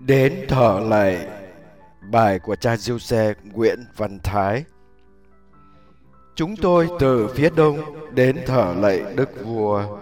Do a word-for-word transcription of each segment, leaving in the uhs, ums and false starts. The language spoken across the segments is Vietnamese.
Đến thở lạy. Bài của cha Giuse Nguyễn Văn Thái. Chúng tôi từ phía đông đến thở lạy đức vua.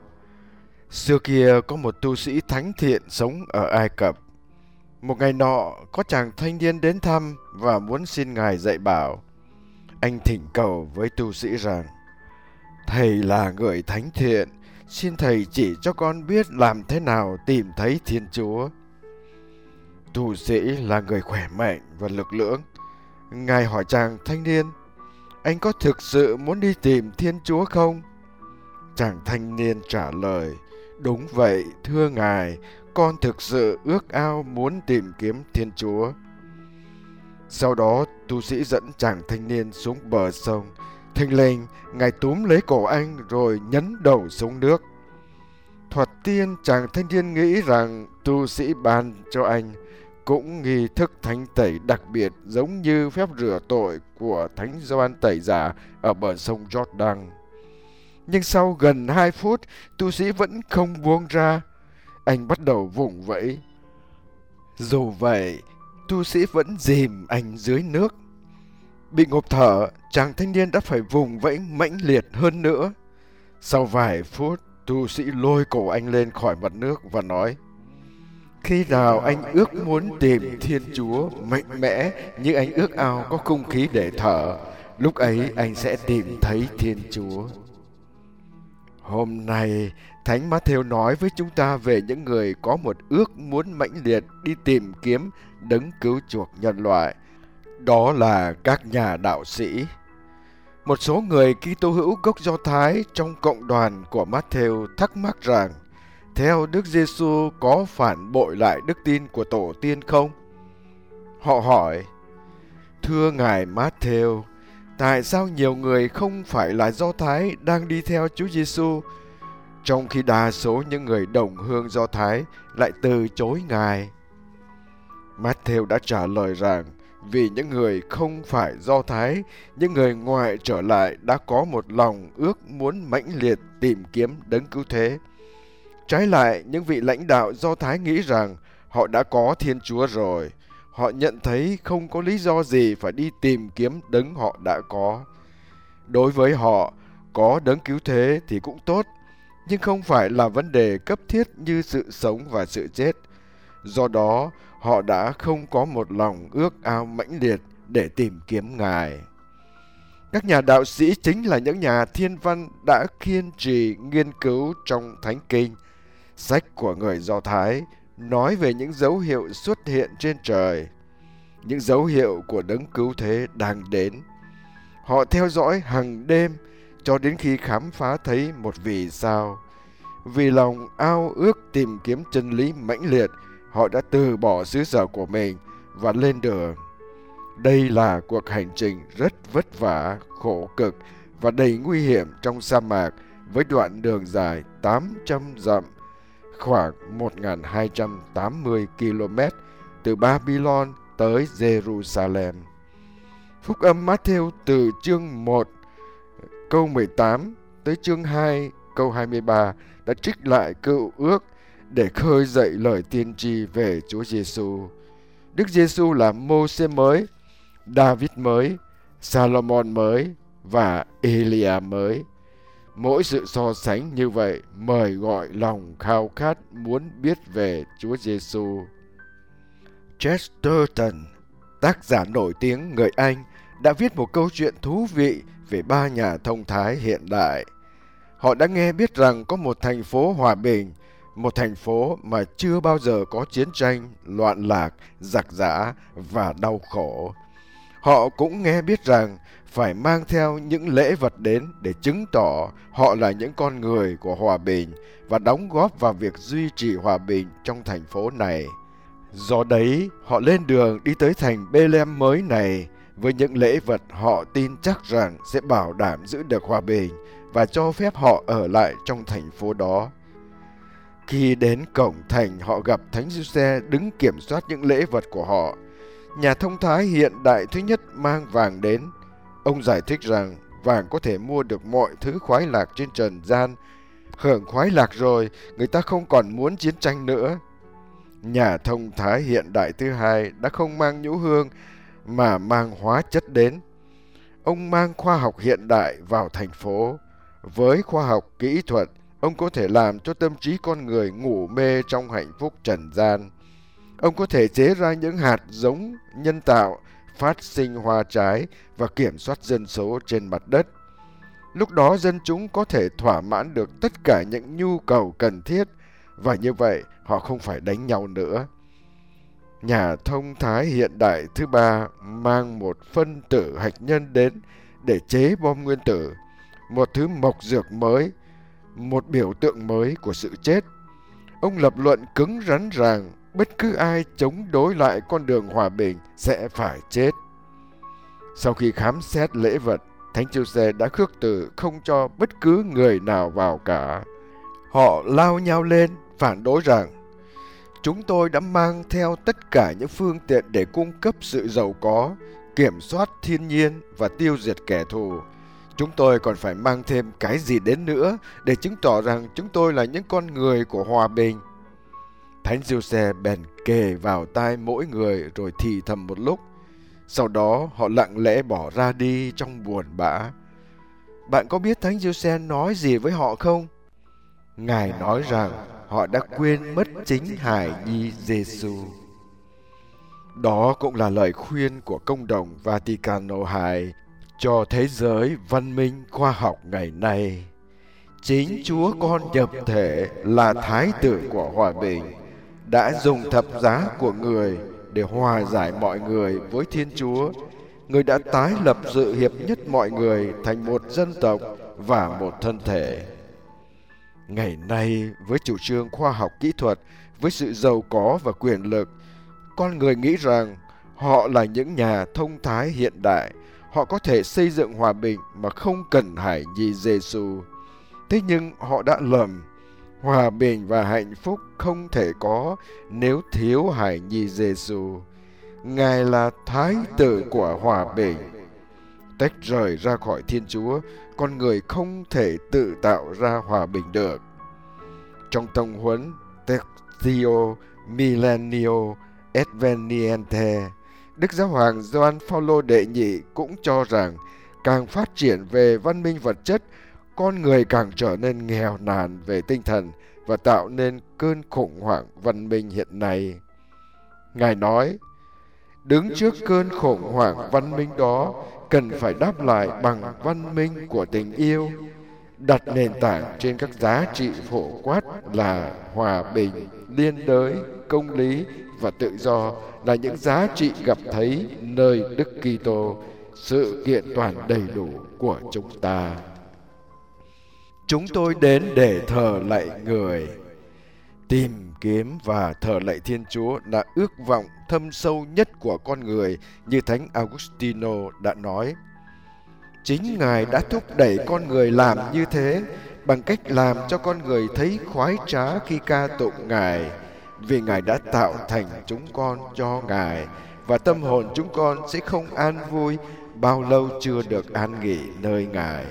Xưa kia có một tu sĩ thánh thiện sống ở Ai Cập. Một ngày nọ, có chàng thanh niên đến thăm và muốn xin ngài dạy bảo. Anh thỉnh cầu với tu sĩ rằng: Thầy là người thánh thiện, xin thầy chỉ cho con biết làm thế nào tìm thấy Thiên Chúa. Tu sĩ là người khỏe mạnh và lực lưỡng. Ngài hỏi chàng thanh niên: Anh có thực sự muốn đi tìm Thiên Chúa không? Chàng thanh niên trả lời: Đúng vậy, thưa ngài, con thực sự ước ao muốn tìm kiếm Thiên Chúa. Sau đó, tu sĩ dẫn chàng thanh niên xuống bờ sông. Thình lình, ngài túm lấy cổ anh rồi nhấn đầu xuống nước. Thoạt tiên, chàng thanh niên nghĩ rằng tu sĩ ban cho anh cũng nghi thức thánh tẩy đặc biệt, giống như phép rửa tội của Thánh Gioan Tẩy Giả ở bờ sông Jordan. Nhưng sau gần hai phút, tu sĩ vẫn không buông ra. Anh bắt đầu vùng vẫy. Dù vậy, tu sĩ vẫn dìm anh dưới nước. Bị ngộp thở, chàng thanh niên đã phải vùng vẫy mãnh liệt hơn nữa. Sau vài phút, tu sĩ lôi cổ anh lên khỏi mặt nước và nói: Khi nào anh ước muốn tìm Thiên Chúa mạnh mẽ như anh ước ao có không khí để thở, lúc ấy anh sẽ tìm thấy Thiên Chúa. Hôm nay, Thánh Mát-thêu nói với chúng ta về những người có một ước muốn mãnh liệt đi tìm kiếm đấng cứu chuộc nhân loại. Đó là các nhà đạo sĩ. Một số người Kitô hữu gốc Do Thái trong cộng đoàn của Mát-thêu thắc mắc rằng theo Đức Giêsu có phản bội lại đức tin của tổ tiên không? Họ hỏi: Thưa ngài Mát-thêu, tại sao nhiều người không phải là Do Thái đang đi theo Chúa Giêsu, trong khi đa số những người đồng hương Do Thái lại từ chối ngài? Mát-thêu đã trả lời rằng vì những người không phải Do Thái, những người ngoại trở lại đã có một lòng ước muốn mãnh liệt tìm kiếm đấng cứu thế. Trái lại, những vị lãnh đạo Do Thái nghĩ rằng họ đã có Thiên Chúa rồi. Họ nhận thấy không có lý do gì phải đi tìm kiếm đấng họ đã có. Đối với họ, có đấng cứu thế thì cũng tốt, nhưng không phải là vấn đề cấp thiết như sự sống và sự chết. Do đó, họ đã không có một lòng ước ao mãnh liệt để tìm kiếm Ngài. Các nhà đạo sĩ chính là những nhà thiên văn đã kiên trì nghiên cứu trong Thánh Kinh, sách của người Do Thái, nói về những dấu hiệu xuất hiện trên trời, những dấu hiệu của đấng cứu thế đang đến. Họ theo dõi hàng đêm cho đến khi khám phá thấy một vì sao. Vì lòng ao ước tìm kiếm chân lý mãnh liệt, họ đã từ bỏ xứ sở của mình và lên đường. Đây là cuộc hành trình rất vất vả, khổ cực và đầy nguy hiểm trong sa mạc với đoạn đường dài tám trăm dặm, khoảng một nghìn hai trăm tám mươi ki lô mét từ Babylon tới Jerusalem. Phúc âm Mát-thêu từ chương một câu mười tám tới chương hai câu hai mươi ba đã trích lại cựu ước để khơi dậy lời tiên tri về Chúa Giêsu. Đức Giêsu là Mô-sê mới, David mới, Salomon mới và Elia mới. Mỗi sự so sánh như vậy mời gọi lòng khao khát muốn biết về Chúa Giêsu. Chesterton, tác giả nổi tiếng người Anh, đã viết một câu chuyện thú vị về ba nhà thông thái hiện đại. Họ đã nghe biết rằng có một thành phố hòa bình, một thành phố mà chưa bao giờ có chiến tranh, loạn lạc, giặc giã và đau khổ. Họ cũng nghe biết rằng phải mang theo những lễ vật đến để chứng tỏ họ là những con người của hòa bình và đóng góp vào việc duy trì hòa bình trong thành phố này. Do đấy, họ lên đường đi tới thành Bê-lem mới này với những lễ vật họ tin chắc rằng sẽ bảo đảm giữ được hòa bình và cho phép họ ở lại trong thành phố đó. Khi đến cổng thành, họ gặp Thánh Giuse đứng kiểm soát những lễ vật của họ. Nhà thông thái hiện đại thứ nhất mang vàng đến. Ông giải thích rằng vàng có thể mua được mọi thứ khoái lạc trên trần gian. Hưởng khoái lạc rồi, người ta không còn muốn chiến tranh nữa. Nhà thông thái hiện đại thứ hai đã không mang nhũ hương mà mang hóa chất đến. Ông mang khoa học hiện đại vào thành phố. Với khoa học kỹ thuật, ông có thể làm cho tâm trí con người ngủ mê trong hạnh phúc trần gian. Ông có thể chế ra những hạt giống nhân tạo, phát sinh hoa trái và kiểm soát dân số trên mặt đất. Lúc đó dân chúng có thể thỏa mãn được tất cả những nhu cầu cần thiết, và như vậy họ không phải đánh nhau nữa. Nhà thông thái hiện đại thứ ba mang một phân tử hạt nhân đến để chế bom nguyên tử, một thứ mộc dược mới, một biểu tượng mới của sự chết. Ông lập luận cứng rắn rằng bất cứ ai chống đối lại con đường hòa bình sẽ phải chết. Sau khi khám xét lễ vật, Thánh Giuse đã khước từ không cho bất cứ người nào vào cả. Họ lao nhau lên phản đối rằng chúng tôi đã mang theo tất cả những phương tiện để cung cấp sự giàu có, kiểm soát thiên nhiên và tiêu diệt kẻ thù. Chúng tôi còn phải mang thêm cái gì đến nữa để chứng tỏ rằng chúng tôi là những con người của hòa bình. Thánh Giuse bèn kề vào tai mỗi người rồi thì thầm một lúc. Sau đó họ lặng lẽ bỏ ra đi trong buồn bã. Bạn có biết Thánh Giuse nói gì với họ không? Ngài nói rằng họ đã quên mất chính hài nhi Giêsu. Đó cũng là lời khuyên của Công đồng Vaticano hai cho thế giới văn minh khoa học ngày nay. Chính Chúa Con nhập thể là Thái tử của hòa bình, đã dùng thập giá của người để hòa giải mọi người với Thiên Chúa. Người đã tái lập sự hiệp nhất mọi người thành một dân tộc và một thân thể. Ngày nay, với chủ trương khoa học kỹ thuật, với sự giàu có và quyền lực, con người nghĩ rằng họ là những nhà thông thái hiện đại. Họ có thể xây dựng hòa bình mà không cần hài nhi Giêsu. Thế nhưng họ đã lầm. Hòa bình và hạnh phúc không thể có nếu thiếu hài nhi Giêsu. Ngài là Thái tử của hòa bình. Tách rời ra khỏi Thiên Chúa, con người không thể tự tạo ra hòa bình được. Trong tông huấn Tertio Millennio Adveniente, Đức Giáo hoàng Gioan Phaolô đệ nhị cũng cho rằng càng phát triển về văn minh vật chất, con người càng trở nên nghèo nàn về tinh thần và tạo nên cơn khủng hoảng văn minh hiện nay. Ngài nói, đứng trước cơn khủng hoảng văn minh đó, cần phải đáp lại bằng văn minh của tình yêu, đặt nền tảng trên các giá trị phổ quát là hòa bình, liên đới, công lý và tự do, là những giá trị gặp thấy nơi Đức Kitô, sự kiện toàn đầy đủ của chúng ta. Chúng tôi đến để thờ lạy người. Tìm kiếm và thờ lạy Thiên Chúa là ước vọng thâm sâu nhất của con người, như Thánh Augustino đã nói. Chính Ngài đã thúc đẩy con người làm như thế bằng cách làm cho con người thấy khoái trá khi ca tụng Ngài, vì Ngài đã tạo thành chúng con cho Ngài, và tâm hồn chúng con sẽ không an vui bao lâu chưa được an nghỉ nơi Ngài.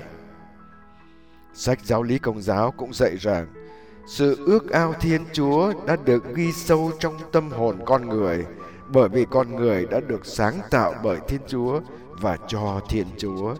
Sách Giáo lý Công giáo cũng dạy rằng sự ước ao Thiên Chúa đã được ghi sâu trong tâm hồn con người, bởi vì con người đã được sáng tạo bởi Thiên Chúa và cho Thiên Chúa.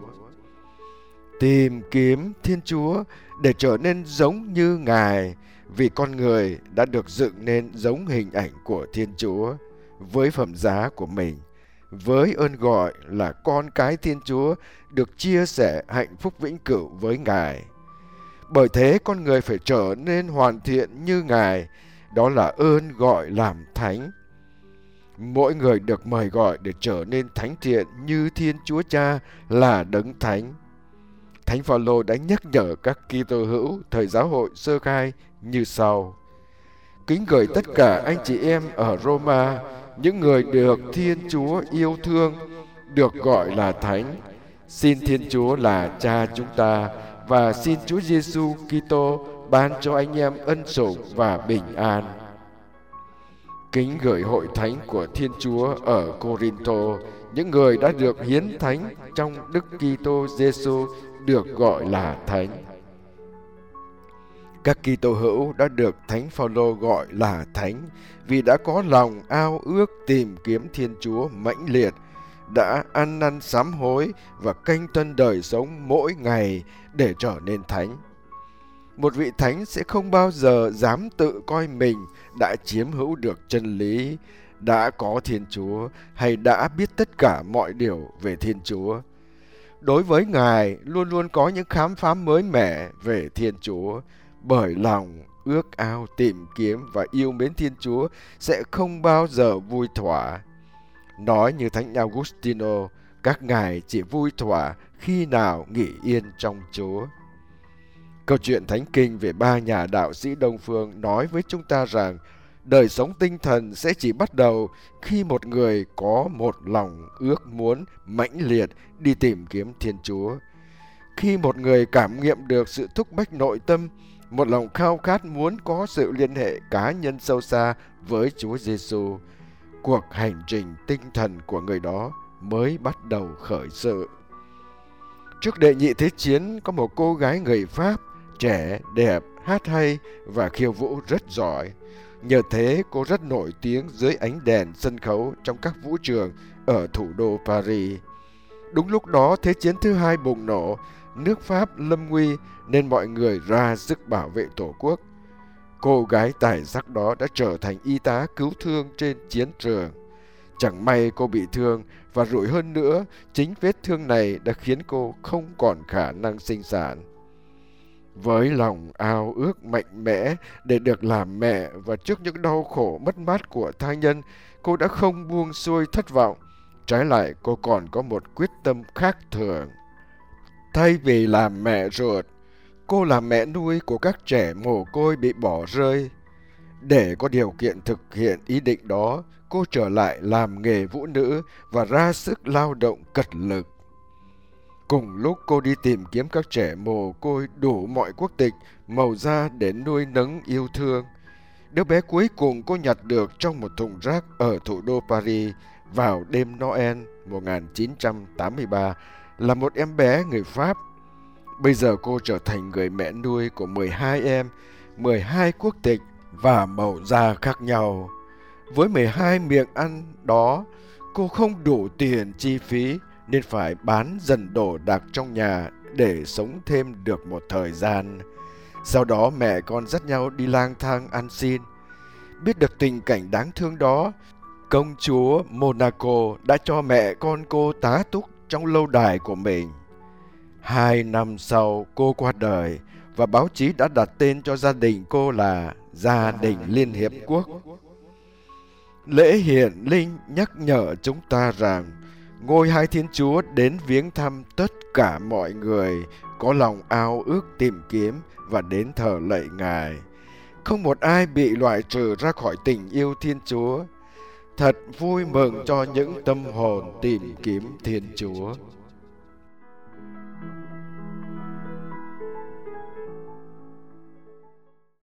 Tìm kiếm Thiên Chúa để trở nên giống như Ngài, vì con người đã được dựng nên giống hình ảnh của Thiên Chúa với phẩm giá của mình, với ơn gọi là con cái Thiên Chúa, được chia sẻ hạnh phúc vĩnh cửu với Ngài. Bởi thế con người phải trở nên hoàn thiện như Ngài, đó là ơn gọi làm thánh. Mỗi người được mời gọi để trở nên thánh thiện như Thiên Chúa Cha là đấng thánh. Thánh Phaolô đã nhắc nhở các Kitô hữu thời giáo hội sơ khai như sau: kính gửi tất cả anh chị em ở Roma, những người được Thiên Chúa yêu thương, được gọi là thánh. Xin Thiên Chúa là Cha chúng ta và xin Chúa Giêsu Kitô ban cho anh em ân sủng và bình an. Kính gửi hội thánh của Thiên Chúa ở Cô-rin-tô, những người đã được hiến thánh trong Đức Kitô Giêsu, được gọi là thánh. Các Kitô hữu đã được Thánh Phaolô gọi là thánh vì đã có lòng ao ước tìm kiếm Thiên Chúa mãnh liệt, đã ăn năn sám hối và canh tân đời sống mỗi ngày để trở nên thánh. Một vị thánh sẽ không bao giờ dám tự coi mình đã chiếm hữu được chân lý, đã có Thiên Chúa hay đã biết tất cả mọi điều về Thiên Chúa. Đối với Ngài, luôn luôn có những khám phá mới mẻ về Thiên Chúa, bởi lòng ước ao tìm kiếm và yêu mến Thiên Chúa sẽ không bao giờ vui thỏa. Nói như Thánh Augustino, các ngài chỉ vui thỏa khi nào nghỉ yên trong Chúa. Câu chuyện thánh kinh về ba nhà đạo sĩ Đông Phương nói với chúng ta rằng đời sống tinh thần sẽ chỉ bắt đầu khi một người có một lòng ước muốn mãnh liệt đi tìm kiếm Thiên Chúa. Khi một người cảm nghiệm được sự thúc bách nội tâm, một lòng khao khát muốn có sự liên hệ cá nhân sâu xa với Chúa Giêsu, cuộc hành trình tinh thần của người đó mới bắt đầu khởi sự. Trước Đệ Nhị Thế Chiến, có một cô gái người Pháp, trẻ, đẹp, hát hay và khiêu vũ rất giỏi. Nhờ thế, cô rất nổi tiếng dưới ánh đèn sân khấu trong các vũ trường ở thủ đô Paris. Đúng lúc đó, Thế chiến thứ hai bùng nổ, nước Pháp lâm nguy nên mọi người ra sức bảo vệ Tổ quốc. Cô gái tài sắc đó đã trở thành y tá cứu thương trên chiến trường. Chẳng may cô bị thương, và rủi hơn nữa, chính vết thương này đã khiến cô không còn khả năng sinh sản. Với lòng ao ước mạnh mẽ để được làm mẹ và trước những đau khổ mất mát của thai nhân, cô đã không buông xuôi thất vọng. Trái lại, cô còn có một quyết tâm khác thường. Thay vì làm mẹ ruột, cô là mẹ nuôi của các trẻ mồ côi bị bỏ rơi. Để có điều kiện thực hiện ý định đó, cô trở lại làm nghề vũ nữ và ra sức lao động cật lực. Cùng lúc cô đi tìm kiếm các trẻ mồ côi đủ mọi quốc tịch, màu da để nuôi nấng yêu thương, đứa bé cuối cùng cô nhặt được trong một thùng rác ở thủ đô Paris vào đêm Noel một nghìn chín trăm tám mươi ba là một em bé người Pháp. Bây giờ cô trở thành người mẹ nuôi của mười hai em, mười hai quốc tịch và màu da khác nhau. Với mười hai miệng ăn đó, cô không đủ tiền chi phí nên phải bán dần đồ đạc trong nhà để sống thêm được một thời gian. Sau đó mẹ con dắt nhau đi lang thang ăn xin. Biết được tình cảnh đáng thương đó, công chúa Monaco đã cho mẹ con cô tá túc trong lâu đài của mình. Hai năm sau cô qua đời và báo chí đã đặt tên cho gia đình cô là Gia đình Liên Hiệp Quốc. Lễ hiển linh nhắc nhở chúng ta rằng ngôi Hai Thiên Chúa đến viếng thăm tất cả mọi người có lòng ao ước tìm kiếm và đến thờ lạy Ngài. Không một ai bị loại trừ ra khỏi tình yêu Thiên Chúa. Thật vui mừng cho những tâm hồn tìm kiếm Thiên Chúa.